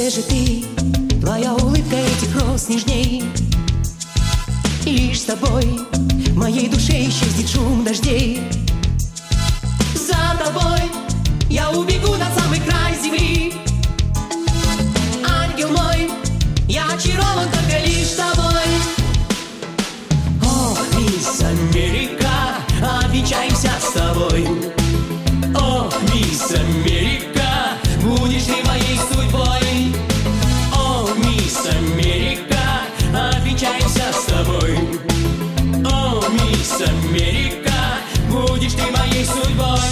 где же ты? Твоя улыбка этих роз нежней. И лишь с тобой в моей душе исчезнет шум дождей. За тобой я убегу на самый край земли. Ангел мой, я очарован только лишь тобой. О, мисс Америка, обвенчаемся с тобой. О, мисс Америка, будешь ты моей судьбой. О, мисс Америка, обвенчаемся с тобой. О, мисс Америка, будешь ты моей судьбой.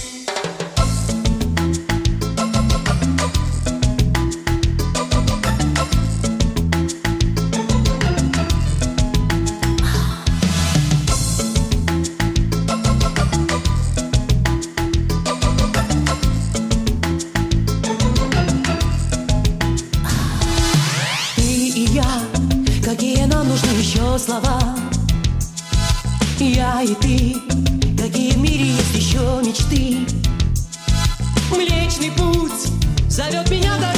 Какие нам нужны еще слова? Я и ты, какие в мире есть еще мечты? Млечный путь зовет меня